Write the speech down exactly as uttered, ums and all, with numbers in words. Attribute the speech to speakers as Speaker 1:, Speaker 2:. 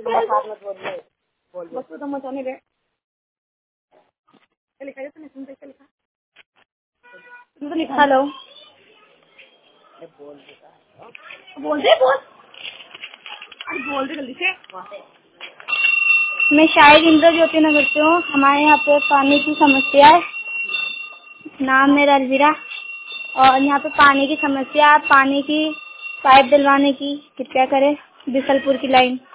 Speaker 1: बस तो मचाने दे। लिखा है तूने? सुनते लिखा तो लिखा। हेलो बोल दे बोल। अरे बोल दे जल्दी से। मैं शायद इंद्रज्योति नगर से हूँ। हमारे यहाँ पे पानी की समस्या है। नाम मेरा अलविरा। और यहाँ पे पानी की समस्या, पानी की पाइप डलवाने की कृपया करें। बिसलपुर की लाइन।